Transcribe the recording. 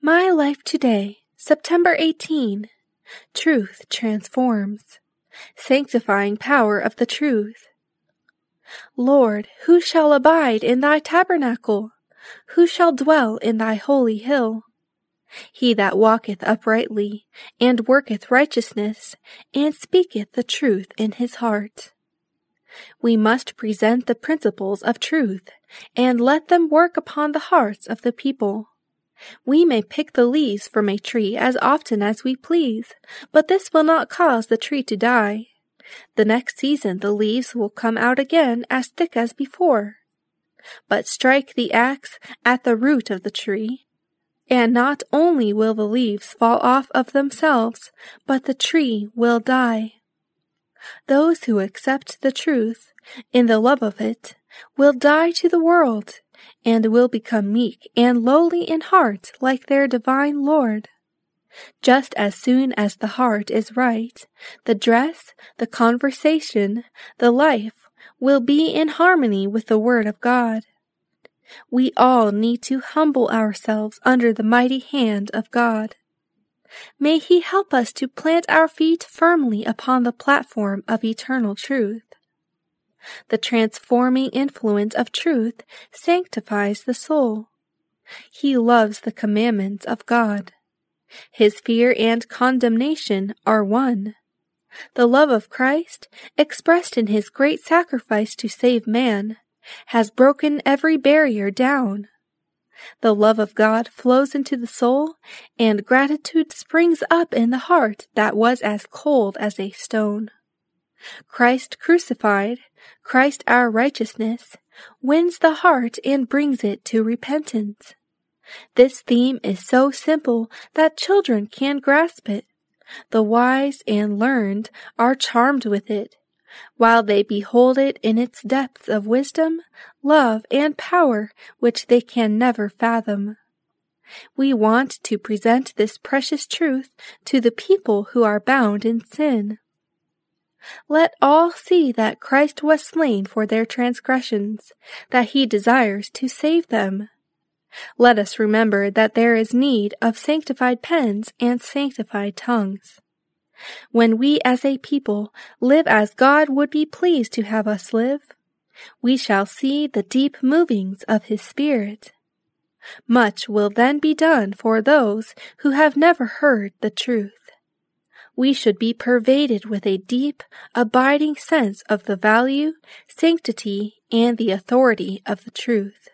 My Life Today, September 18. Truth transforms. Sanctifying power of the truth. Lord, who shall abide in thy tabernacle? Who shall dwell in thy holy hill? He that walketh uprightly, and worketh righteousness, and speaketh the truth in his heart. We must present the principles of truth, and let them work upon the hearts of the people. We may pick the leaves from a tree as often as we please, but this will not cause the tree to die. The next season the leaves will come out again as thick as before. But strike the axe at the root of the tree, and not only will the leaves fall off of themselves, but the tree will die. Those who accept the truth, in the love of it, will die to the world, and will become meek and lowly in heart like their divine Lord. Just as soon as the heart is right, the dress, the conversation, the life will be in harmony with the Word of God. We all need to humble ourselves under the mighty hand of God. May He help us to plant our feet firmly upon the platform of eternal truth. The transforming influence of truth sanctifies the soul. He loves the commandments of God. His fear and condemnation are one. The love of Christ, expressed in His great sacrifice to save man, has broken every barrier down. The love of God flows into the soul, and gratitude springs up in the heart that was as cold as a stone. Christ crucified, Christ our righteousness, wins the heart and brings it to repentance. This theme is so simple that children can grasp it. The wise and learned are charmed with it, while they behold it in its depths of wisdom, love, and power which they can never fathom. We want to present this precious truth to the people who are bound in sin. Let all see that Christ was slain for their transgressions, that He desires to save them. Let us remember that there is need of sanctified pens and sanctified tongues. When we as a people live as God would be pleased to have us live, we shall see the deep movings of His Spirit. Much will then be done for those who have never heard the truth. We should be pervaded with a deep, abiding sense of the value, sanctity, and the authority of the truth.